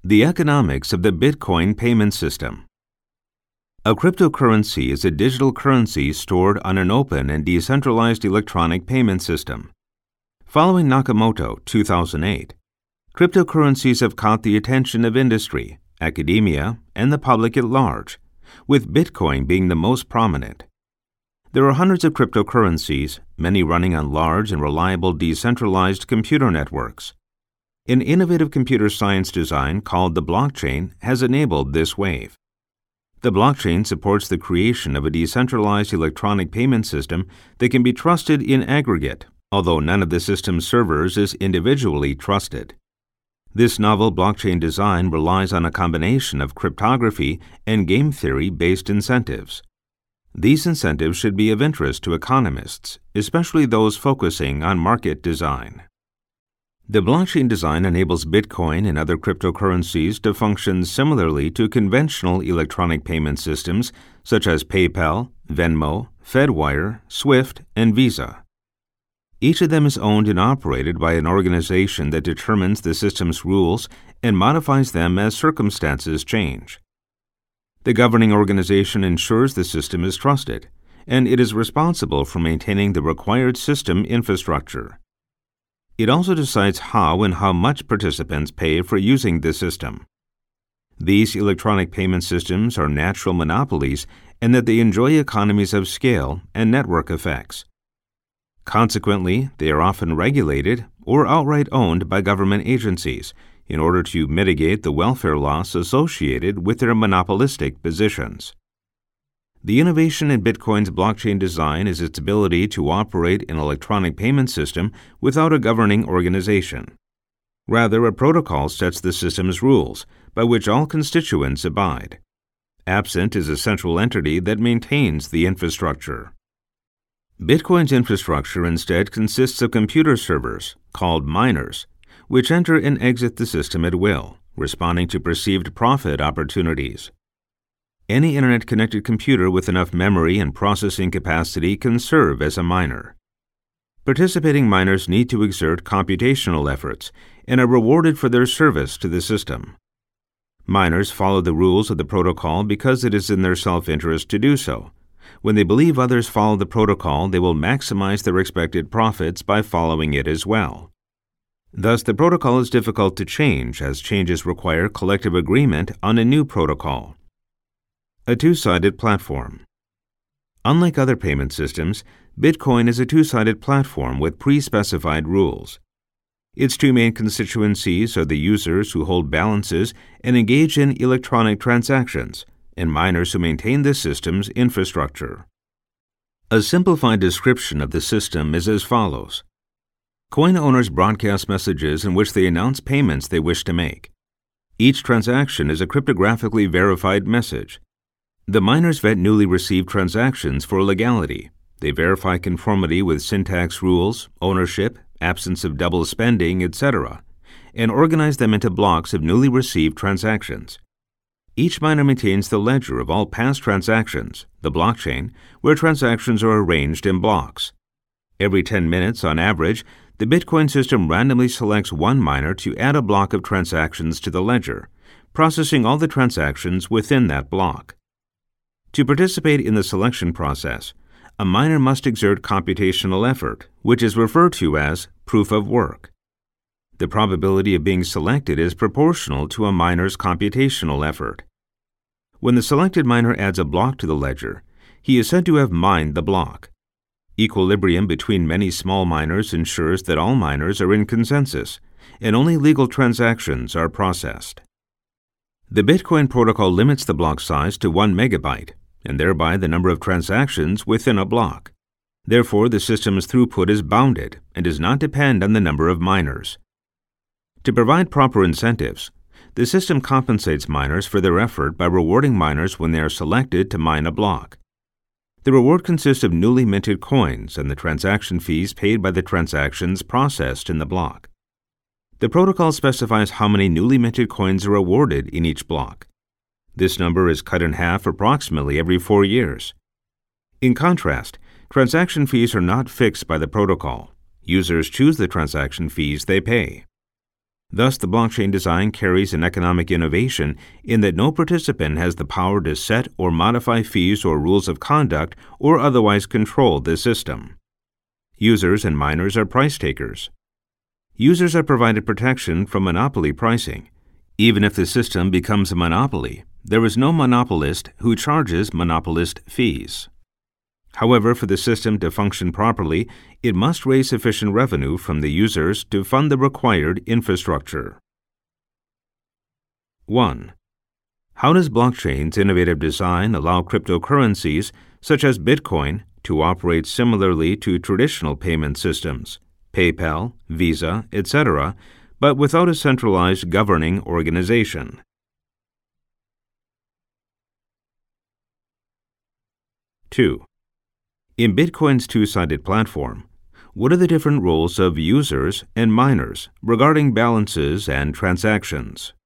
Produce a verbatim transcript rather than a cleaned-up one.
The economics of the Bitcoin payment system. A cryptocurrency is a digital currency stored on an open and decentralized electronic payment system. Following Nakamoto, two thousand eight, cryptocurrencies have caught the attention of industry, academia, and the public at large, with Bitcoin being the most prominent. There are hundreds of cryptocurrencies, many running on large and reliable decentralized computer networks. An innovative computer science design called the blockchain has enabled this wave. The blockchain supports the creation of a decentralized electronic payment system that can be trusted in aggregate, although none of the system's servers is individually trusted. This novel blockchain design relies on a combination of cryptography and game theory-based incentives. These incentives should be of interest to economists, especially those focusing on market design. The blockchain design enables Bitcoin and other cryptocurrencies to function similarly to conventional electronic payment systems such as PayPal, Venmo, Fedwire, Swift, and Visa. Each of them is owned and operated by an organization that determines the system's rules and modifies them as circumstances change. The governing organization ensures the system is trusted, and it is responsible for maintaining the required system infrastructure. It also decides how and how much participants pay for using the system. These electronic payment systems are natural monopolies in that they enjoy economies of scale and network effects. Consequently, they are often regulated or outright owned by government agencies in order to mitigate the welfare loss associated with their monopolistic positions. The innovation in Bitcoin's blockchain design is its ability to operate an electronic payment system without a governing organization. Rather, a protocol sets the system's rules, by which all constituents abide. Absent is a central entity that maintains the infrastructure. Bitcoin's infrastructure instead consists of computer servers, called miners, which enter and exit the system at will, responding to perceived profit opportunities. Any internet-connected computer with enough memory and processing capacity can serve as a miner. Participating miners need to exert computational efforts and are rewarded for their service to the system. Miners follow the rules of the protocol because it is in their self-interest to do so. When they believe others follow the protocol, they will maximize their expected profits by following it as well. Thus, the protocol is difficult to change, as changes require collective agreement on a new protocol. A two-sided platform. Unlike other payment systems, Bitcoin is a two-sided platform with pre-specified rules. Its two main constituencies are the users who hold balances and engage in electronic transactions, and miners who maintain the system's infrastructure. A simplified description of the system is as follows. Coin owners broadcast messages in which they announce payments they wish to make. Each transaction is a cryptographically verified message. The miners vet newly received transactions for legality. They verify conformity with syntax rules, ownership, absence of double spending, et cetera, and organize them into blocks of newly received transactions. Each miner maintains the ledger of all past transactions, the blockchain, where transactions are arranged in blocks. Every ten minutes, on average, the Bitcoin system randomly selects one miner to add a block of transactions to the ledger, processing all the transactions within that block. To participate in the selection process, a miner must exert computational effort, which is referred to as proof of work. The probability of being selected is proportional to a miner's computational effort. When the selected miner adds a block to the ledger, he is said to have mined the block. Equilibrium between many small miners ensures that all miners are in consensus, and only legal transactions are processed. The Bitcoin protocol limits the block size to one megabyte, and thereby the number of transactions within a block. Therefore, the system's throughput is bounded and does not depend on the number of miners. To provide proper incentives, the system compensates miners for their effort by rewarding miners when they are selected to mine a block. The reward consists of newly minted coins and the transaction fees paid by the transactions processed in the block. The protocol specifies how many newly minted coins are awarded in each block. This number is cut in half approximately every four years. In contrast, transaction fees are not fixed by the protocol. Users choose the transaction fees they pay. Thus, the blockchain design carries an economic innovation in that no participant has the power to set or modify fees or rules of conduct or otherwise control this system. Users and miners are price takers. Users are provided protection from monopoly pricing. Even if the system becomes a monopoly, there is no monopolist who charges monopolist fees. However, for the system to function properly, it must raise sufficient revenue from the users to fund the required infrastructure. one. How does blockchain's innovative design allow cryptocurrencies, such as Bitcoin, to operate similarly to traditional payment systems, PayPal, Visa, et cetera, but without a centralized governing organization? two. In Bitcoin's two-sided platform, what are the different roles of users and miners regarding balances and transactions?